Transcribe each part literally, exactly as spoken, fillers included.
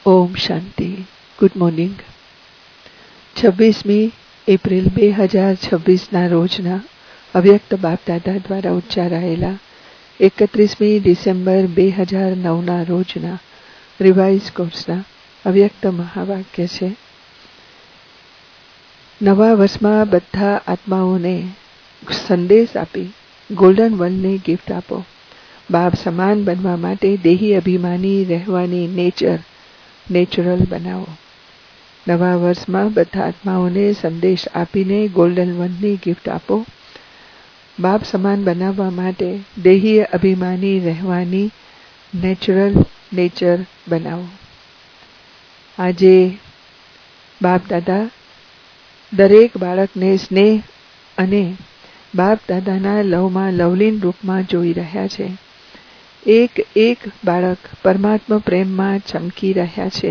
ओम Shanti. Good morning. छब्बीसमी April બે હજાર છવ્વીસ ના રોજના અવ્યક્ત બાપદાદા દ્વારા ઉચ્ચારાયેલા એકત્રીસમી ડિસેમ્બર બે હજાર નવ ના રોજના રિવાઇઝ કોર્સના અવ્યક્ત મહાવાક્ય છે. નવા વર્ષમાં બધા આત્માઓને સંદેશ આપી ગોલ્ડન વર્લ્ડની ગિફ્ટ આપો. બાપ સમાન બનવા માટે દેહી અભિમાની રહેવાની નેચર નેચરલ બનાવો. નવા વર્ષમાં બધા આત્માઓને સંદેશ આપીને ગોલ્ડન વનની ગિફ્ટ આપો. બાપ સમાન બનાવવા માટે દેહી અભિમાની રહેવાની નેચરલ નેચર બનાવો. આજે બાપ દાદા દરેક બાળકને સ્નેહ અને બાપ દાદાના લવમાં લવલીન રૂપમાં જોઈ રહ્યા છે. એક એક બાળક પરમાત્મા પ્રેમમાં ચમકી રહ્યા છે.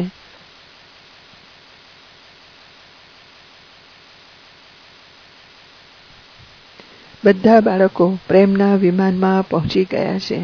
બધા બાળકો પ્રેમના વિમાનમાં પહોંચી ગયા છે.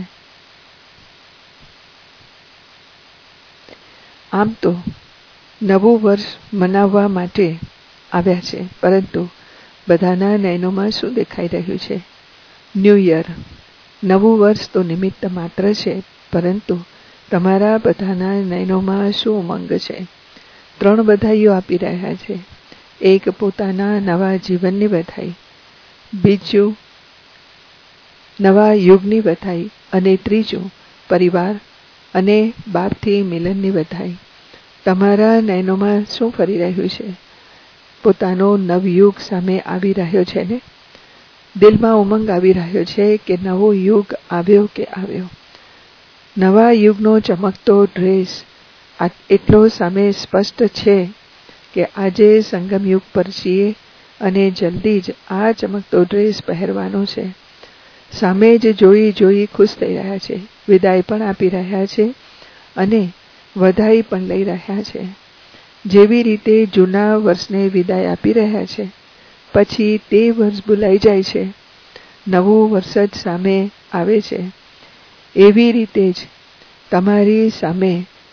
આમ તો નવું વર્ષ મનાવવા માટે આવ્યા છે, પરંતુ બધાના નયનોમાં શું દેખાઈ રહ્યું છે? New year. નવું વર્ષ તો નિમિત્ત માત્ર છે, પરંતુ તમારા બધાના નયનોમાં શું ઉમંગ છે? ત્રણ બધાઈઓ આપી રહ્યા છે. એક પોતાના નવા જીવનની બધાઈ, બીજું નવા યુગની બધાઈ અને ત્રીજું પરિવાર અને બાપથી મિલનની બધાઈ. તમારા નયનોમાં શું ફરી રહ્યું છે? પોતાનો નવયુગ સામે આવી રહ્યો છે ને? દિલમાં ઉમંગ આવી રહ્યો છે કે નવો યુગ આવ્યો કે આવ્યો. નવા યુગનો ચમકતો ડ્રેસ એટલો સામે સ્પષ્ટ છે કે આજે સંગમ યુગ પર છીએ અને જલ્દી જ આ ચમકતો ડ્રેસ પહેરવાનો છે. સામે જ જોઈ જોઈ ખુશ થઈ રહ્યા છે. વિદાય પણ આપી રહ્યા છે અને વધાઈ પણ લઈ રહ્યા છે. જેવી રીતે જૂના વર્ષને વિદાય આપી રહ્યા છે, પછી તે વર્ષ ભૂલાઈ જાય છે, નવું વર્ષ જ સામે આવે છે. એવી રીતે જ તમારી સામે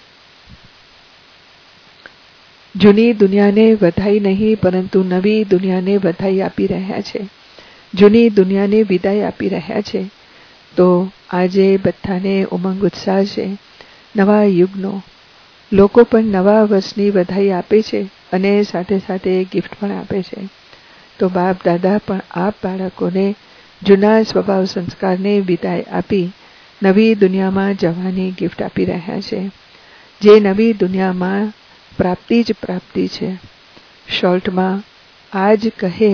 જૂની દુનિયાને વધાઈ નહીં, પરંતુ નવી દુનિયાને વધાઈ આપી રહ્યા છે. જૂની દુનિયાને વિદાય આપી રહ્યા છે. તો આજે બધાને ઉમંગ ઉત્સાહ છે નવા યુગનો. લોકો પણ નવા વર્ષની વધાઈ આપે છે અને સાથે સાથે ગિફ્ટ પણ આપે છે. તો બાપ દાદા પણ આપ બાળકોને જૂના સ્વભાવ સંસ્કારને વિદાય આપી નવી દુનિયામાં જવાની ગિફ્ટ આપી રહ્યા છે. જે નવી દુનિયામાં પ્રાપ્તિ જ પ્રાપ્તિ છે. શોર્ટમાં આજ કહે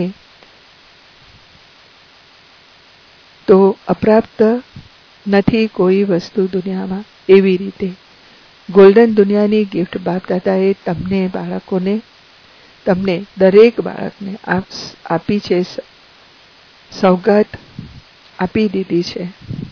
તો અપ્રાપ્ત નથી કોઈ વસ્તુ દુનિયામાં. એવી રીતે ગોલ્ડન દુનિયાની ગિફ્ટ બાપ દાદાએ તમને બાળકોને તમને દરેક બાળકને આપી છે, સૌગાત આપી દીધી છે.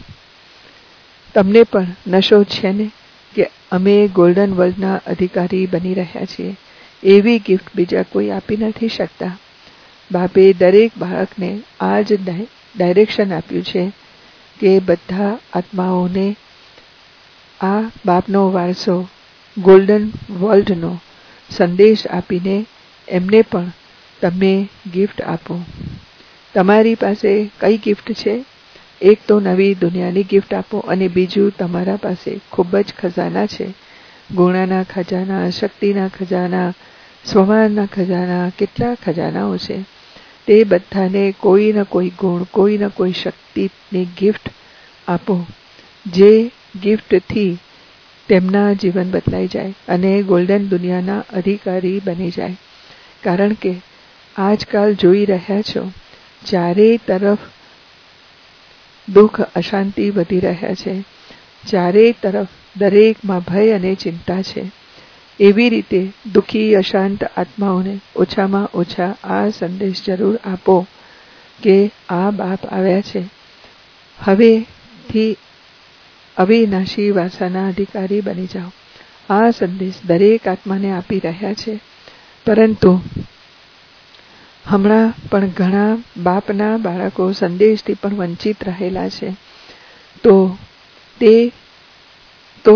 તમને પણ નશો છે ને કે અમે ગોલ્ડન વર્લ્ડના અધિકારી બની રહ્યા છીએ. એવી ગિફ્ટ બીજા કોઈ આપી નથી શકતા. બાપે દરેક બાળકને આ જ ડાયરેક્શન આપ્યું છે કે બધા આત્માઓને આ બાપનો વારસો ગોલ્ડન વર્લ્ડનો સંદેશ આપીને એમને પણ તમે ગિફ્ટ આપો. તમારી પાસે કઈ ગિફ્ટ છે? એક તો નવી દુનિયાની ગિફ્ટ આપો અને બીજું તમારા પાસે ખૂબ જ ખજાના છે. ગુણાના ખજાના, શક્તિના ખજાના, સ્વમાનના ખજાના, કેટલા ખજાનાઓ છે. તે બધાને કોઈ ન કોઈ ગુણ, કોઈ ન કોઈ શક્તિની ગિફ્ટ આપો. જે ગિફ્ટથી તેમના જીવન બદલાઈ જાય અને ગોલ્ડન દુનિયાના અધિકારી બની જાય. કારણ કે આજકાલ જોઈ રહ્યા છો, ચારે તરફ દુઃખ અશાંતિ વધી રહ્યા છે. ચારે તરફ દરેકમાં ભય અને ચિંતા છે. એવી રીતે દુઃખી અશાંત આત્માઓને ઓછામાં ઓછા આ સંદેશ જરૂર આપો કે આ બાપ આવ્યા છે. હવેથી અવિનાશી વારસાના અધિકારી બની જાઓ. આ સંદેશ દરેક આત્માને આપી રહ્યા છે. પરંતુ હમણાં પણ ઘણા બાપના બાળકો સંદેશથી પણ વંચિત રહેલા છે. તો તે તો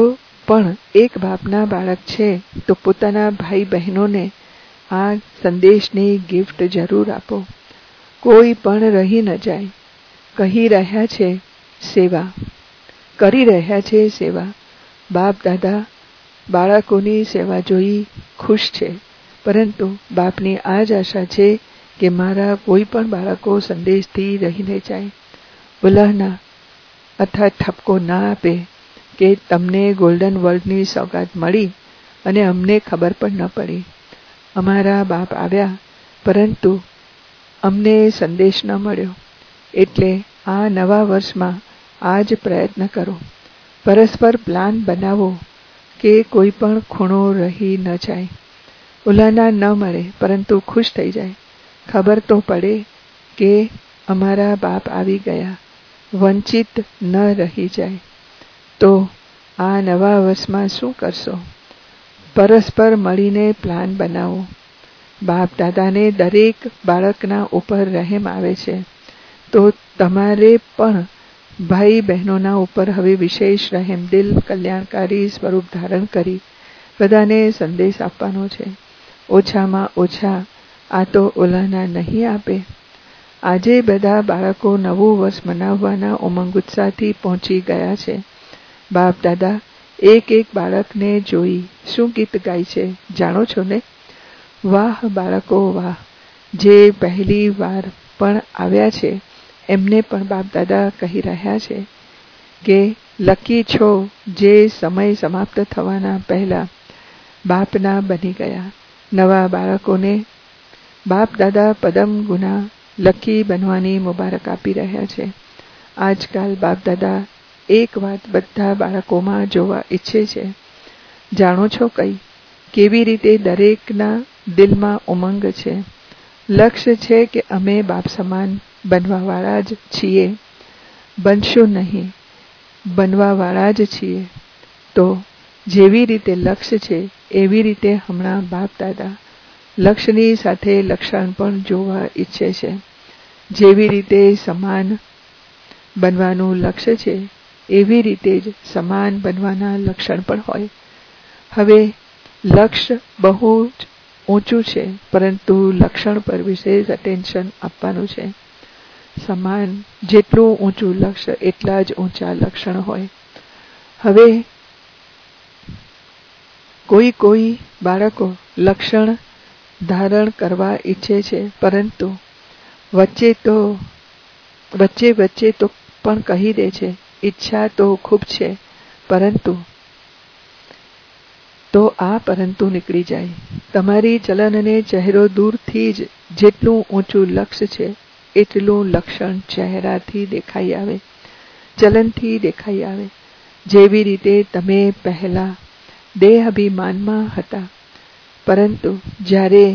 પણ એક બાપના બાળક છે તો પોતાના ભાઈ બહેનોને આ સંદેશની ગિફ્ટ જરૂર આપો. કોઈ પણ રહી ન જાય. કહી રહ્યા છે સેવા, કરી રહ્યા છે સેવા. બાપ દાદા બાળકોની સેવા જોઈ ખુશ છે, પરંતુ બાપની આ જ આશા છે કે મારા કોઈ પણ બાળકો સંદેશથી રહીને જાય. ઉલ્લાહના અથવા ઠપકો ના આપે કે તમને ગોલ્ડન વર્લ્ડની સોગાદ મળી અને અમને ખબર પણ ન પડી. અમારા બાપ આવ્યા પરંતુ અમને સંદેશ ન મળ્યો. એટલે આ નવા વર્ષમાં આ જ પ્રયત્ન કરો. પરસ્પર પ્લાન બનાવો કે કોઈ પણ ખૂણો રહી ન જાય. ઉલ્લાહના ન મળે પરંતુ ખુશ થઈ જાય. ખબર તો પડે કે અમારા બાપ આવી ગયા, વંચિત ન રહી જાય. તો આ નવા વર્ષમાં શું કરશો? પરસ્પર મળીને પ્લાન બનાવો. બાપ દાદાને દરેક બાળકના ઉપર રહેમ આવે છે, તો તમારે પણ ભાઈ બહેનોના ઉપર હવે વિશેષ રહેમ દિલ કલ્યાણકારી સ્વરૂપ ધારણ કરી બધાને સંદેશ આપવાનો છે. ઓછામાં ઓછા આ તો ઉલ્લાહના નહીં આપે. આજે બધા બાળકો નવું વર્ષ મનાવવાના ઉમંગ ઉત્સાહથી પહોંચી ગયા છે. બાપ દાદા એક એક બાળકને જોઈ શું ગીત ગાય છે જાણો છો ને? વાહ બાળકો વાહ. જે પહેલી વાર પણ આવ્યા છે એમને પણ બાપ દાદા કહી રહ્યા છે કે લકી છો જે સમય સમાપ્ત થવાના પહેલા બાપના બની ગયા. નવા બાળકોને બાપ દાદા પદમ ગુના લકી બનવાની મુબારક આપી રહ્યા છે. આજકાલ બાપ દાદા એક વાત બધા બાળકોમાં જોવા ઈચ્છે છે. જાણો છો કઈ? કેવી રીતે દરેકના દિલમાં ઉમંગ છે. લક્ષ્ય છે કે અમે બાપ સમાન બનવાવાળા જ છીએ, બનશું નહીં, બનવાવાળા જ છીએ. તો જેવી રીતે લક્ષ્ય છે એવી રીતે હમણાં બાપ દાદા લક્ષ્યની સાથે લક્ષણ પણ જોવા ઈચ્છે છે. જેવી રીતે સમાન બનવાનું લક્ષ્ય છે એવી રીતે જ સમાન બનવાના લક્ષણ પણ હોય. હવે લક્ષ્ય બહુ જ ઊંચું છે પરંતુ લક્ષણ પર વિશેષ અટેન્શન આપવાનું છે. સમાન જેટલું ઊંચું લક્ષ્ય એટલા જ ઊંચા લક્ષણ હોય. હવે કોઈ કોઈ બાળકો લક્ષણ ધારણ કરવા ઈચ્છે છે પરંતુ વચ્ચે તો વચ્ચે વચ્ચે તો પણ કહી દે છે ઈચ્છા તો ખૂબ છે પરંતુ તો આ પરંતુ નીકળી જાય. તમારી ચલન અને ચહેરો દૂરથી જ જેટલું ઊંચું લક્ષ્ય છે એટલું લક્ષણ ચહેરાથી દેખાઈ આવે, ચલનથી દેખાઈ આવે. જેવી રીતે તમે પહેલા દેહ અભિમાનમાં હતા પરંતુ જ્યારે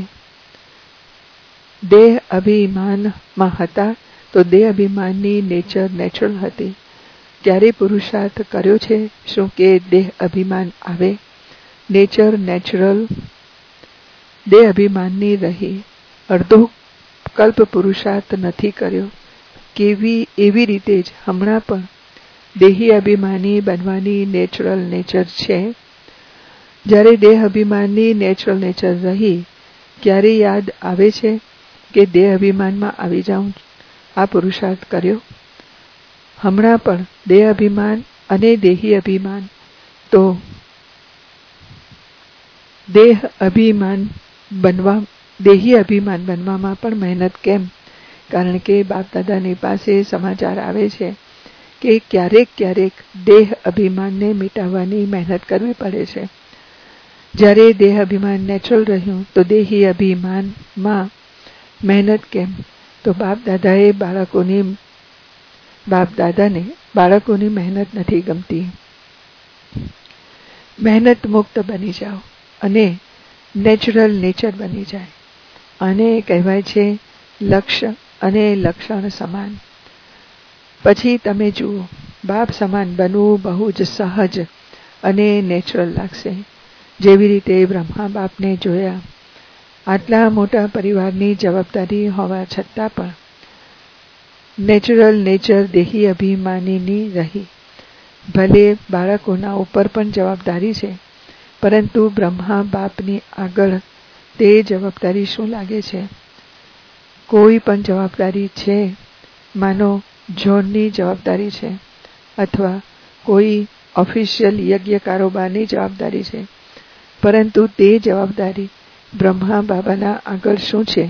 દેહ અભિમાનમાં હતા તો દેહ અભિમાનની નેચર નેચરલ હતી. ત્યારે પુરુષાર્થ કર્યો છે શું કે દેહ અભિમાન આવે? નેચર નેચરલ દેહ અભિમાનની રહી. અડધો કલ્પ પુરુષાર્થ નથી કર્યો. કેવી એવી રીતે જ હમણાં પણ દેહી અભિમાની બનવાની નેચરલ નેચર છે. જ્યારે દેહ અભિમાનની નેચરલ નેચર રહી ક્યારે યાદ આવે છે કે દેહ અભિમાનમાં આવી જાઉં? આ પુરુષાર્થ કર્યો? હમણાં પણ દેહ અભિમાન અને દેહી અભિમાન. તો દેહ અભિમાન બનવા દેહી અભિમાન બનવામાં પણ મહેનત કેમ? કારણ કે બાપ દાદાની પાસે સમાચાર આવે છે કે ક્યારેક ક્યારેક દેહ અભિમાનને મિટાવવાની મહેનત કરવી પડે છે. જ્યારે દેહ અભિમાન નેચરલ રહ્યું તો દેહી અભિમાનમાં મહેનત કેમ? તો બાપ દાદાએ બાળકોની બાપ દાદાને બાળકોની મહેનત નથી ગમતી. મહેનત મુક્ત બની જાઓ અને નેચરલ નેચર બની જાય. આને કહેવાય છે લક્ષ્ય અને લક્ષણ સમાન. પછી તમે જુઓ બાપ સમાન બનવું બહુ જ સહજ અને નેચરલ લાગશે. જેવી રીતે બ્રહ્મા બાપને જોયા, આટલા મોટા પરિવારની જવાબદારી હોવા છતાં પણ નેચરલ નેચર દેહી અભિમાનીની રહી. ભલે બાળકોના ઉપર પણ જવાબદારી છે, પરંતુ બ્રહ્મા બાપની આગળ તે જવાબદારી શું લાગે છે? કોઈ પણ જવાબદારી છે, માનો ઝોનની જવાબદારી છે અથવા કોઈ ઓફિશિયલ યજ્ઞ કારોબારની જવાબદારી છે, પરંતુ તે જવાબદારી બ્રહ્મા બાબાના આગળ શું છે?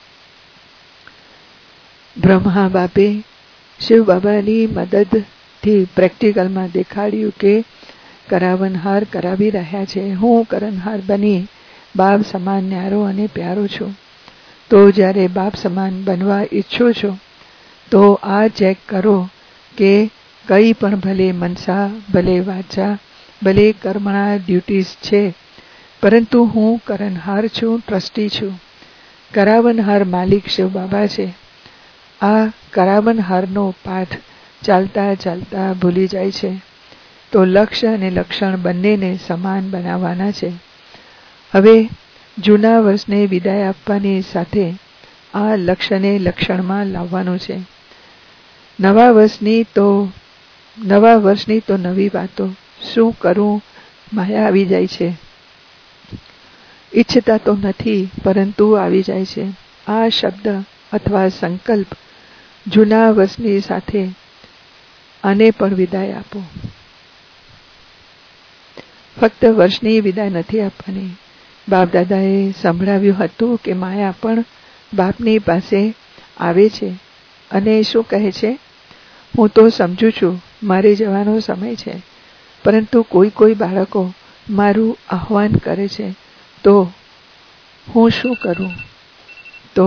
બ્રહ્મા બાપે શિવ બાબાની મદદથી પ્રેક્ટિકલમાં દેખાડ્યું કે કરાવનહાર કરાવી રહ્યા છે. હું કરનહાર બની બાપ સમાન ન્યારો અને પ્યારો છું. તો જ્યારે બાપ સમાન બનવા ઈચ્છો છો તો આ ચેક કરો કે કંઈ પણ ભલે મનસા, ભલે વાચા, ભલે કર્મણા ડ્યુટીઝ છે, પરંતુ હું કરનહાર છું, ટ્રસ્ટી છું. કરાવનહાર માલિક શિવ બાબા છે. આ કરાવનહારનો પાઠ ચાલતા ચાલતા ભૂલી જાય છે તો લક્ષ્ય અને લક્ષણ બંનેને સમાન બનાવવાના છે. હવે જૂના વર્ષને વિદાય આપવાની સાથે આ લક્ષ્યને લક્ષણમાં લાવવાનું છે. નવા વર્ષની તો નવા વર્ષની તો નવી વાતો. શું કરું? માયા આવી જાય છે. ઈચ્છતા તો નથી, પરંતુ આવી જાય છે. આ શબ્દ અથવા સંકલ્પ જૂના વર્ષની સાથે આને પણ વિદાય આપો. ફક્ત વર્ષની વિદાય નથી આપવાની. બાપ દાદાએ સંભળાવ્યું હતું કે માયા પણ બાપની પાસે આવે છે અને શું કહે છે? હું તો સમજુ છું મારે જવાનો સમય છે, પરંતુ કોઈ કોઈ બાળકો મારું આહ્વાન કરે છે, તો હું શું કરું? તો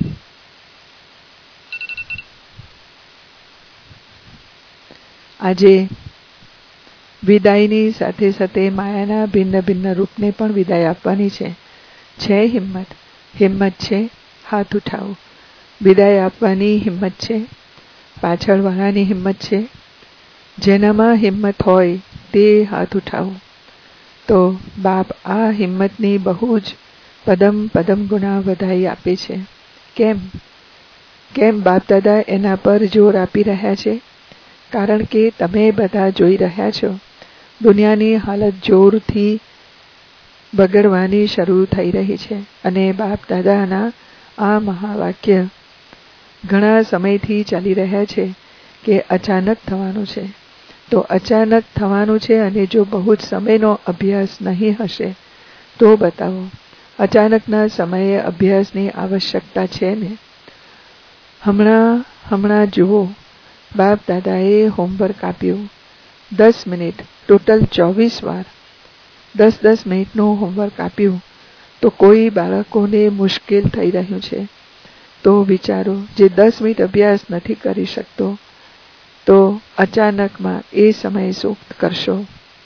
આજે વિદાયની સાથે સાથે માયાના ભિન્ન ભિન્ન રૂપને પણ વિદાય આપવાની છે. છે હિંમત? હિંમત છે? હાથ ઉઠાવો. વિદાય આપવાની હિંમત છે? પાછળવાળાની હિંમત છે? જેનામાં હિંમત હોય તે હાથ ઉઠાવો. તો બાપ આ હિંમતની બહુ જ પદમ પદમ ગુણા વધાઈ આપે છે. કેમ કેમ બાપ દાદા એના પર જોર આપી રહ્યા છે? કારણ કે તમે બધા જોઈ રહ્યા છો દુનિયાની હાલત જોરથી બગડવાની શરૂ થઈ રહી છે અને બાપ દાદાના આ મહાવાક્ય ઘણા સમયથી ચાલી રહ્યા છે કે અચાનક થવાનું છે. તો અચાનક થવાનું છે અને જો બહુ જ સમયનો અભ્યાસ નહીં હશે તો બતાવો. અચાનકના સમયે અભ્યાસની આવશ્યકતા છે ને? હમણાં હમણાં જુઓ, બાપ દાદાએ હોમવર્ક આપ્યું. દસ મિનિટ ટોટલ ચોવીસ વાર દસ દસ મિનિટનું હોમવર્ક આપ્યું. તો કોઈ બાળકોને મુશ્કેલ થઈ રહ્યું છે તો વિચારો, જે દસ મિનિટ અભ્યાસ નથી કરી શકતો તો અચાનકમાં એ સમયે શું કરશો?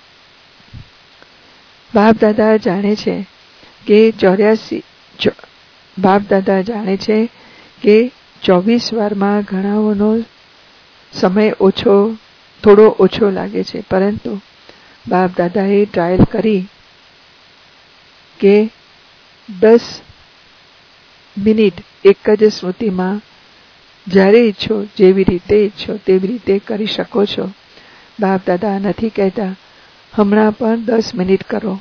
બાપ દાદા જાણે છે કે ચોર્યાસી બાપ દાદા જાણે છે કે ચોવીસ વારમાં ઘણાઓનો સમય ઓછો થોડો ઓછો લાગે છે, પરંતુ બાપ દાદાએ ટ્રાયલ કરી કે દસ મિનિટ એક જ સ્મૃતિમાં જ્યારે ઈચ્છો, જેવી રીતે ઈચ્છો તેવી રીતે કરી શકો છો. બાપ દાદા નથી કહેતા હમણાં પણ દસ મિનિટ કરો.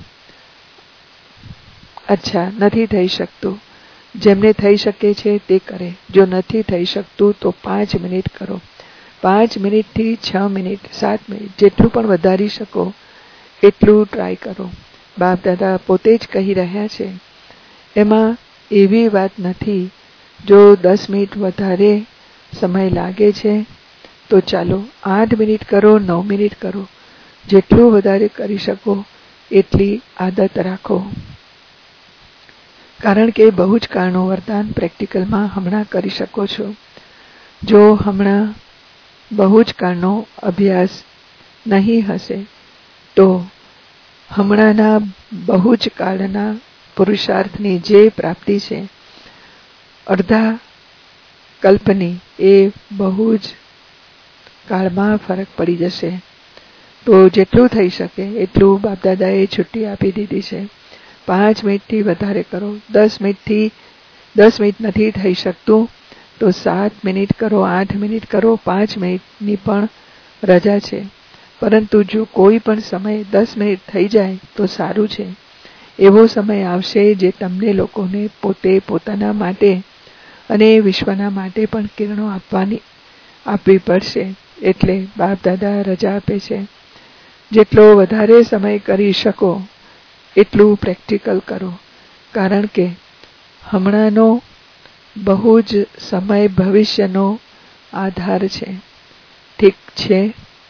અચ્છા, નથી થઈ શકતું, જેમને થઈ શકે છે તે કરે. જો નથી થઈ શકતું તો પાંચ મિનિટ કરો. પાંચ મિનિટથી છ મિનિટ, સાત મિનિટ, જેટલું પણ વધારી શકો એટલું ટ્રાય કરો. બાપ દાદા પોતે જ કહી રહ્યા છે. એમાં એવી વાત નથી જો દસ મિનિટ વધારે સમય લાગે છે તો ચાલો આઠ મિનિટ કરો, નવ મિનિટ કરો. જેટલું વધારે કરી શકો એટલી આદત રાખો. કારણ કે બહુ જ કાળનું વરદાન પ્રેક્ટિકલમાં હમણાં કરી શકો છો. જો હમણાં બહુ જ કાળનો અભ્યાસ નહીં હશે તો હમણાંના બહુ જ કાળના પુરુષાર્થની જે પ્રાપ્તિ છે અડધા કલ્પની, એ બહુ જ કાળમાં ફરક પડી જશે. તો જેટલું થઈ શકે એટલું બાપદાદાએ છુટ્ટી આપી દીધી છે. પાંચ મિનિટથી વધારે કરો. દસ મિનિટથી દસ મિનિટ નથી થઈ શકતું તો સાત મિનિટ કરો, આઠ મિનિટ કરો, પાંચ મિનિટની પણ રજા છે. પરંતુ જો કોઈ પણ સમય દસ મિનિટ થઈ જાય તો સારું છે. એવો સમય આવશે જે તમને લોકોને પોતે પોતાના માટે અને વિશ્વના માટે પણ કિરણો આપવાની આપવી પડશે. એટલે બાપ દાદા રજા આપે છે. જેટલો વધારે સમય કરી શકો એટલું પ્રેક્ટિકલ કરો, કારણ કે હમણાંનો બહુ જ સમય ભવિષ્યનો આધાર છે. ઠીક છે,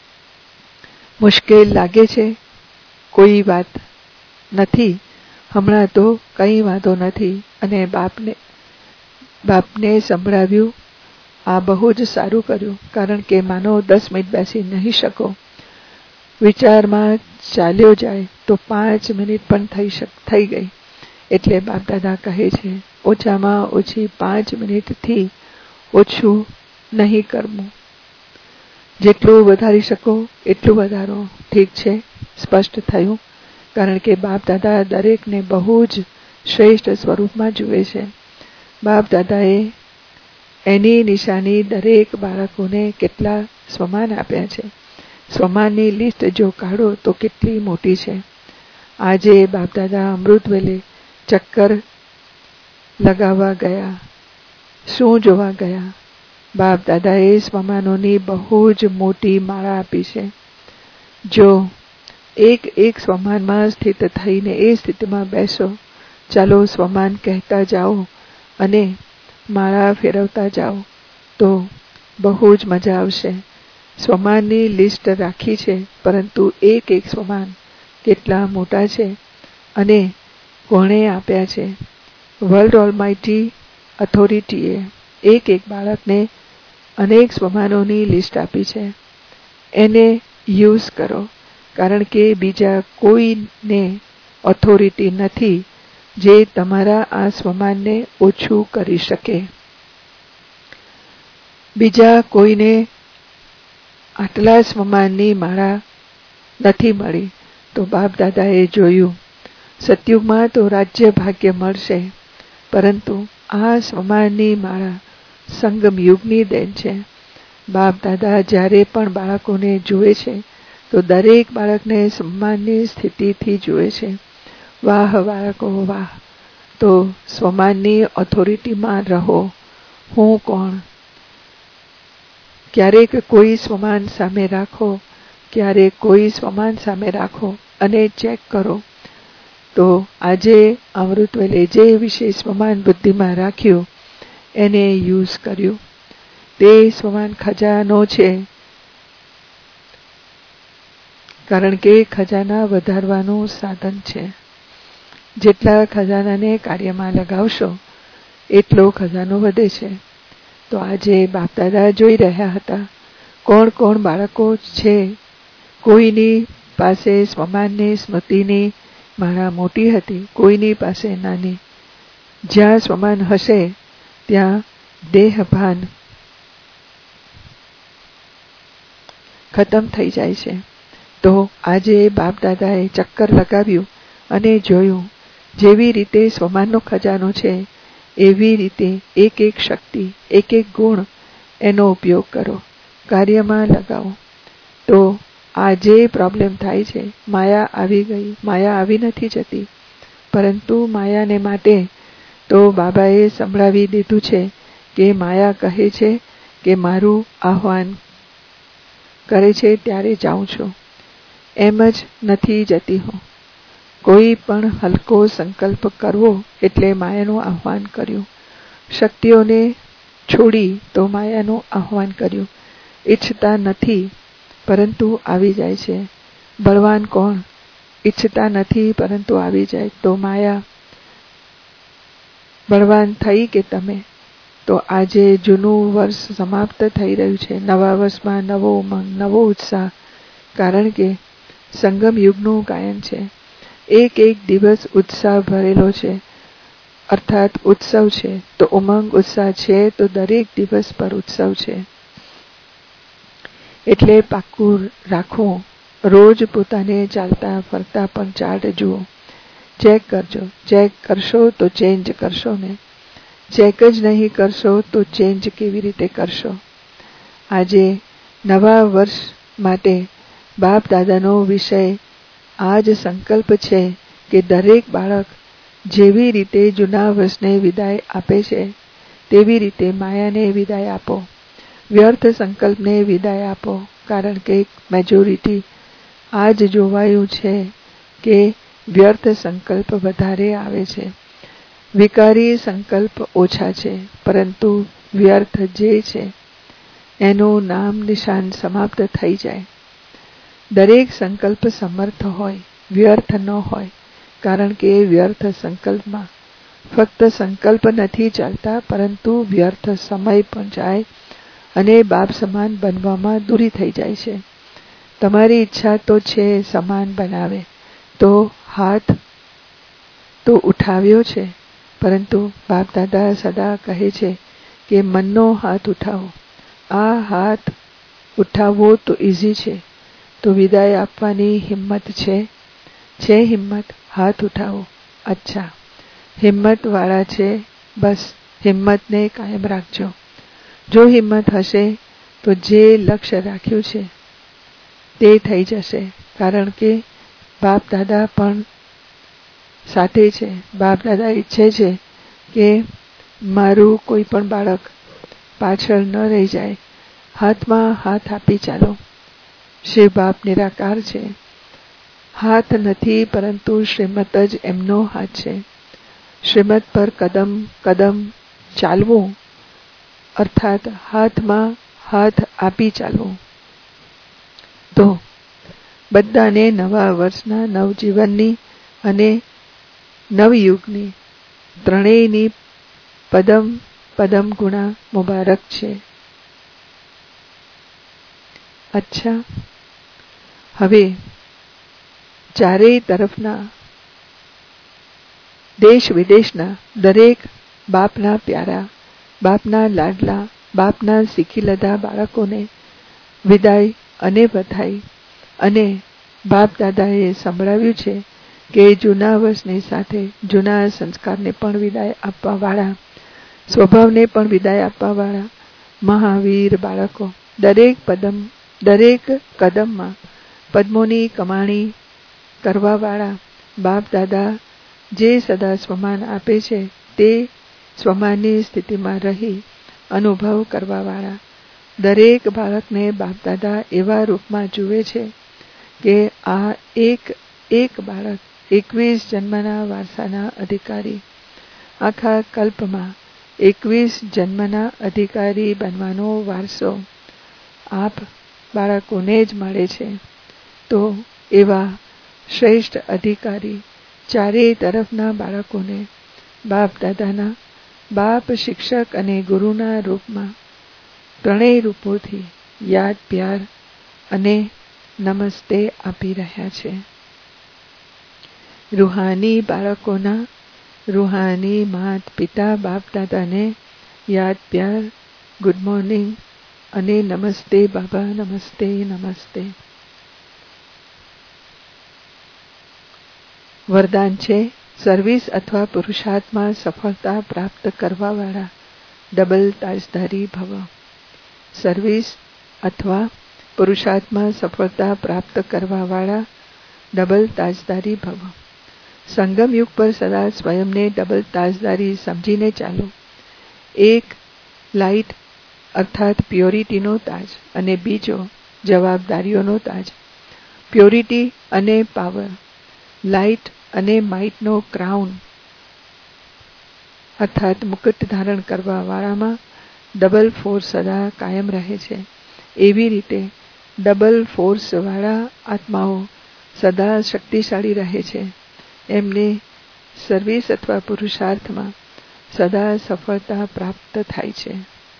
મુશ્કેલ લાગે છે, કોઈ વાત નથી. હમણાં તો કંઈ વાંધો નથી. અને બાપને બાપને સંભળાવ્યું, આ બહુ જ સારું કર્યું, કારણ કે માનો દસ મિનિટ બેસી નહીં શકો, વિચારમાં ચાલ્યો જાય તો પાંચ મિનિટ પણ થઈ શક થઈ ગઈ. એટલે બાપ દાદા કહે છે, ઓછામાં ઓછી પાંચ મિનિટથી ઓછું નહીં કરવું. જેટલું વધારી શકો એટલું વધારો. ઠીક છે, સ્પષ્ટ થયું. કારણ કે બાપ દાદા દરેકને બહુ જ શ્રેષ્ઠ સ્વરૂપમાં જુએ છે. બાપ દાદાએ એની નિશાની દરેક બાળકોને કેટલા સ્વમાન આપ્યા છે. સ્વમાનની લિસ્ટ જો કાઢો તો કેટલી મોટી છે. આજે બાપ દાદા અમૃતવેલે ચક્કર લગાવવા ગયા. શું જોવા ગયા? બાપ દાદાએ સ્વમાનોની બહુ જ મોટી માળા આપી છે. જો એક એક સ્વમાનમાં સ્થિત થઈને એ સ્થિતિમાં બેસો, ચાલો સ્વમાન કહેતા જાઓ અને માળા ફેરવતા જાઓ તો બહુ જ મજા આવશે. સ્વમાનની લિસ્ટ રાખી છે, પરંતુ એક એક સ્વમાન કેટલા મોટા છે અને કોણે આપ્યા છે. વર્લ્ડ ઓલમાઇટી ઓથોરિટીએ એક એક બાળકને અનેક સ્વમાનોની લિસ્ટ આપી છે. એને યુઝ કરો, કારણ કે બીજા કોઈને ઓથોરિટી નથી જે તમારા આ સ્વમાનને ઓછું કરી શકે. બીજા કોઈને આટલા સ્વમાનની માળા નથી મળી. તો બાપ દાદાએ જોયું, સતયુગમાં તો રાજ્ય ભાગ્ય મળશે, પરંતુ આ સ્વમાનની માળા સંગમ યુગની દેન છે. બાપ દાદા જ્યારે પણ બાળકોને જુએ છે તો દરેક બાળકને સ્વમાનની સ્થિતિથી જુએ છે. વાહ બાળકો વાહ! તો સ્વમાનની ઓથોરિટીમાં રહો. હું કોણ? ક્યારેક કોઈ સ્વમાન સામે રાખો, ક્યારેક કોઈ સ્વમાન સામે રાખો અને ચેક કરો. તો આજે અમૃતવેલે જે વિશે સ્વમાન બુદ્ધિમાં રાખ્યું એને યુઝ કર્યું. તે સ્વમાન ખજાનો છે, કારણ કે ખજાના વધારવાનું સાધન છે. જેટલા ખજાનાને કાર્યમાં લગાવશો એટલો ખજાનો વધે છે. તો આજે બાપ દાદા જોઈ રહ્યા હતા કોણ કોણ બાળકો છે. કોઈની પાસે સ્વમાનની સ્મૃતિની માળા મોટી હતી, કોઈની પાસે નાની. જ્યાં સ્વમાન હશે ત્યાં દેહભાન ખતમ થઈ જાય છે. તો આજે બાપ દાદાએ ચક્કર લગાવ્યું અને જોયું, જેવી રીતે સ્વમાનનો ખજાનો છે એવી રીતે એક એક શક્તિ, એક એક ગુણ એનો ઉપયોગ કરો, કાર્યમાં લગાવો. તો આ જે પ્રોબ્લેમ થાય છે, માયા આવી ગઈ, માયા આવી નથી જતી, પરંતુ માયાને માટે તો બાબાએ સંભળાવી દીધું છે કે માયા કહે છે કે મારું આહ્વાન કરે છે ત્યારે જાઉં છું, એમ જ નથી જતી હું. કોઈ પણ હલકો સંકલ્પ કરવો એટલે માયાનું આહ્વાન કર્યું. શક્તિઓને છોડી તો માયાનું આહ્વાન કર્યું. ઈચ્છતા નથી પરંતુ આવી જાય છે. બળવાન કોણ? ઈચ્છતા નથી પરંતુ આવી જાય. તો માયા બળવાન થઈ કે તમે? તો આજે જૂનું વર્ષ સમાપ્ત થઈ રહ્યું છે. નવા વર્ષમાં નવો ઉમંગ, નવો ઉત્સાહ, કારણ કે સંગમ યુગનું ગાયન છે. એક એક દિવસ ઉત્સાહ ભરેલો છે, અર્થાત ઉત્સવ છે. તો ઉમંગ ઉત્સાહ છે તો દરેક દિવસ પર ઉત્સવ છે. એટલે પાક્કું રાખવું. રોજ પોતાને ચાલતા ફરતા પણ ચાર્ટ જુઓ, ચેક કરજો. ચેક કરશો તો ચેન્જ કરશો ને. ચેક જ નહીં કરશો તો ચેન્જ કેવી રીતે કરશો? આજે નવા વર્ષ માટે બાપ દાદાનો વિષય આ જ સંકલ્પ છે કે દરેક બાળક જેવી રીતે જૂના વર્ષને વિદાય આપે છે તેવી રીતે માયાને વિદાય આપો, વ્યર્થ સંકલ્પને વિદાય આપો. કારણ કે મેજોરિટી આ જ જોવાયું છે કે વ્યર્થ સંકલ્પ વધારે આવે છે, વિકારી સંકલ્પ ઓછા છે, પરંતુ વ્યર્થ જે છે એનું નામ નિશાન સમાપ્ત થઈ જાય. દરેક સંકલ્પ સમર્થ હોય, વ્યર્થ ન હોય. કારણ કે વ્યર્થ સંકલ્પમાં ફક્ત સંકલ્પ નથી ચાલતા, પરંતુ વ્યર્થ સમય પણ જાય અને બાપ સમાન બનવામાં દૂરી થઈ જાય છે. તમારી ઈચ્છા તો છે સમાન બનાવે, તો હાથ તો ઉઠાવ્યો છે, પરંતુ બાપ દાદા સદા કહે છે કે મનનો હાથ ઉઠાવો. આ હાથ ઉઠાવવો તો ઇઝી છે, તો વિદાય આપવાની હિંમત છે છે હિંમત? હાથ ઉઠાવો. અચ્છા, હિંમત વાળા છે, બસ હિંમતને કાયમ રાખજો. જો હિંમત હશે તો જે લક્ષ્ય રાખ્યું છે તે થઈ જશે. કારણ કે બાપ દાદા પણ સાથે છે. બાપ દાદા ઈચ્છે છે કે મારું કોઈ પણ બાળક પાછળ ન રહી જાય. હાથમાં હાથ આપી ચાલો. શિવ બાપ નિરાકાર છે. હાથ નથી, પરંતુ શ્રીમત જ એમનો હાથ છે. શ્રીમત પર કદમ કદમ ચાલવું અર્થાત હાથમાં હાથ આપી ચાલવું. તો બધાને નવા વર્ષના નવજીવનની અને નવયુગની ત્રણેયની પદમ પદમ ગુણા મુબારક છે. અચ્છા, હવે ચારેય તરફના દેશ વિદેશના દરેક બાપના પ્યારા, બાપના લાડલા, બાપના શીખી લીધા બાળકોને વિદાય અને બધાઈ. અને બાપ દાદાએ સંભળાવ્યું છે કે જૂના વર્ષની સાથે જૂના સંસ્કારને પણ વિદાય આપવા વાળા, સ્વભાવને પણ વિદાય આપવા વાળા મહાવીર બાળકો દરેક પદમ દરેક કદમમાં પદ્મોની કમાણી કરવા વાળા બાપ દાદા જે સદા સ્વમાન આપે છે તે સ્વમાનની સ્થિતિમાં રહી અનુભવ કરવા વાળા દરેક બાળકને બાપ દાદા એવા રૂપમાં જુએ છે કે આ એક એક બાળક એકવીસ જન્મના વારસાના અધિકારી, આખા કલ્પમાં એકવીસ જન્મના અધિકારી બનવાનો વારસો આપ બાળકોને જ મળે છે. તો એવા શ્રેષ્ઠ અધિકારી ચારેય તરફના બાળકોને બાપ દાદાના, બાપ શિક્ષક અને ગુરુના રૂપમાં ત્રણેય રૂપોથી યાદ, પ્યાર અને નમસ્તે આપી રહ્યા છે. રૂહાની બાળકોના રૂહાની માત પિતા બાપ દાદાને યાદ, પ્યાર, ગુડ મોર્નિંગ અને નમસ્તે બાબા, નમસ્તે નમસ્તે. વરદાન છે સર્વિસ અથવા પુરુષાર્થમાં સફળતા પ્રાપ્ત કરવા વાળા ડબલ તાજધારી ભવ. સર્વિસ અથવા પુરુષાર્થમાં સફળતા પ્રાપ્ત કરવા વાળા ડબલ તાજધારી ભવ. સંગમ યુગ પર સદા સ્વયંને ડબલ તાજદારી સમજીને ચાલો. એક લાઇટ અર્થાત પ્યોરિટીનો તાજ અને બીજો જવાબદારીઓનો તાજ. પ્યોરિટી અને પાવર, લાઇટ અને માઇટનો ક્રાઉન અર્થાત મુકુટ ધારણ કરવા વાળામાં ડબલ ફોર્સ સદા કાયમ રહે છે. એવી રીતે ડબલ ફોર્સ વાળા આત્માઓ સદા શક્તિશાળી રહે છે. એમને સર્વિસ અથવા પુરુષાર્થમાં સદા સફળતા પ્રાપ્ત થાય છે.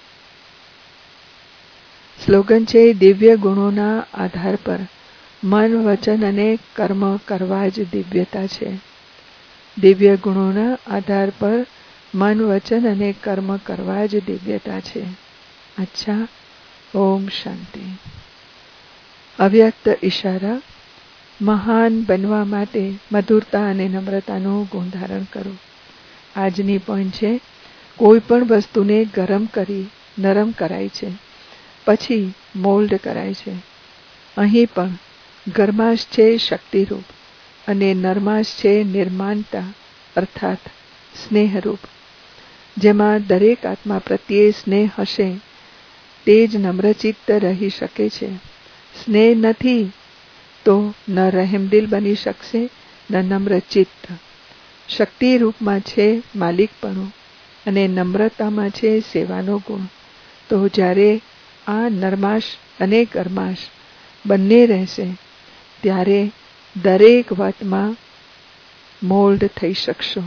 સ્લોગન છે દિવ્ય ગુણોના આધાર પર મન, વચન અને કર્મ કરવા જ દિવ્યતા છે. દિવ્ય ગુણોના આધાર પર મન, વચન અને કર્મ કરવા જ દિવ્યતા છે. અચ્છા, ઓમ શાંતિ. અવ્યક્ત ઈશારા. મહાન બનવા માટે મધુરતા અને નમ્રતાનું ગુણ ધારણ કરો. આજની પોઈન્ટ છે કોઈ પણ વસ્તુને ગરમ કરી નરમ કરાય છે, પછી મોલ્ડ કરાય છે. અહીં પણ ગરમાશ છે શક્તિરૂપ અને નરમાશ છે નિર્માણતા અર્થાત સ્નેહરૂપ. જેમાં દરેક આત્મા પ્રત્યે સ્નેહ હશે તે જ નમ્રચિત્ત રહી શકે છે. સ્નેહ નથી તો ન રહેમદિલ બની શકશે ન નમ્રચિત્ત. શક્તિ રૂપમાં છે માલિકપણું અને નમ્રતામાં છે સેવાનો ગુણ. તો જ્યારે આ નરમાશ અને ગરમાશ બંને રહેશે ત્યારે દરેક વાતમાં મોલ્ડ થઈ શકશો.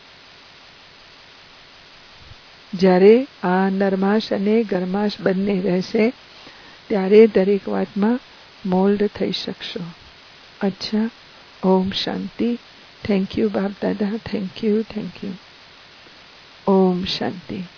જ્યારે આ નરમાશ અને ગરમાશ બંને રહેશે ત્યારે દરેક વાતમાં મોલ્ડ થઈ શકશો. અચ્છા, ઓમ શાંતિ. થેન્ક યુ બાપ દાદા. Thank you thank you. Om Shanti.